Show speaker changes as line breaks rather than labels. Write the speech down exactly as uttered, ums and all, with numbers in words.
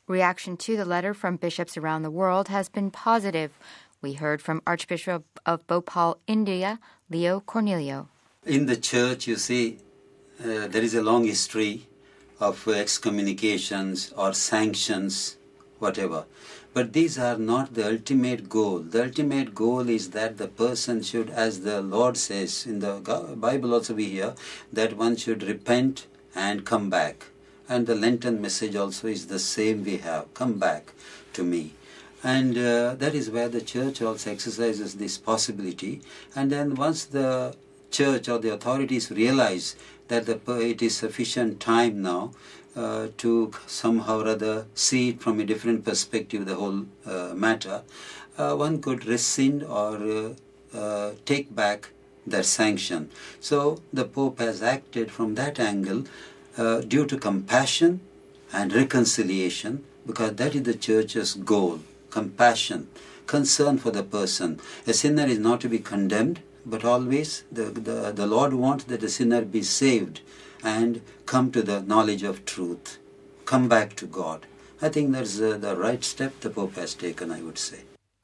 Reaction to the letter from bishops around the world has been positive. We heard from Archbishop of Bhopal, India, Leo Cornelio.
In the church, you see, uh, there is a long history of excommunications or sanctions, whatever. But these are not the ultimate goal. The ultimate goal is that the person should, as the Lord says, in the Bible also we hear, that one should repent and come back. And the Lenten message also is the same we have, come back to me. And uh, that is where the church also exercises this possibility. And then once the church or the authorities realize that the, it is sufficient time now uh, to somehow or other see it from a different perspective, the whole uh, matter, uh, one could rescind or uh, uh, take back their sanction. So the Pope has acted from that angle uh, due to compassion and reconciliation, because that is the church's goal, compassion, concern for the person. A sinner is not to be condemned, but always the, the, the Lord wants that the sinner be saved and come to the knowledge of truth, come back to God. I think that's uh, the right step the Pope has taken, I would say.